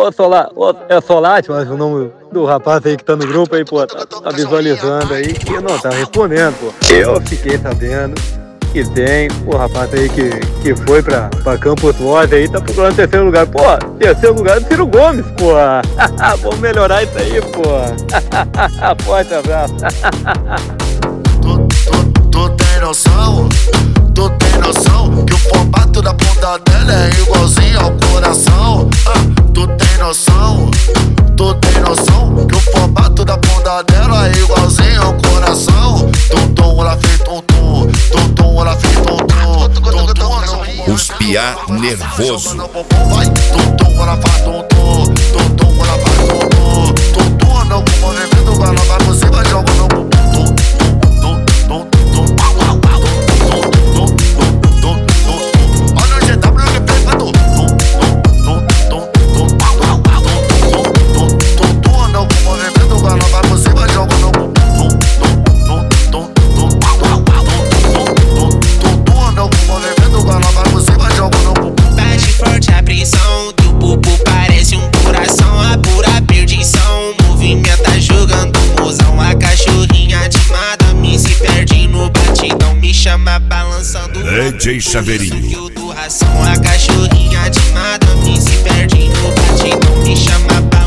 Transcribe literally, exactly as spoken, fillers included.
ô Solar, ô, é Solate, mas o nome do rapaz aí que tá no grupo aí, pô, tá, tá visualizando aí, que não tá respondendo, pô. Eu fiquei sabendo que tem, pô, rapaz aí que, que foi pra, pra Campos Forte aí, tá procurando terceiro lugar. Pô, terceiro lugar do Ciro Gomes, pô. Vamos melhorar isso aí, pô. Forte abraço. Tu, tu, tu tem noção? Tu tem noção que o formato da bunda dela é igualzinho ao coração? Ah, tu tem noção? Tu tem noção que o formato da bunda dela é igualzinho ao coração? Tum tum, ela fez tum tum, tum tum, ela fez tum tum, tum tum. Os piá nervoso. Vai, tum tum, ela faz tum tum, tum tum, ela faz tum tum, tum tum, não vou movimento, ela vai você vai jogando no bumbum. D J Chaveirinho. A cachorrinha de madame se perde no batidão, me chama pra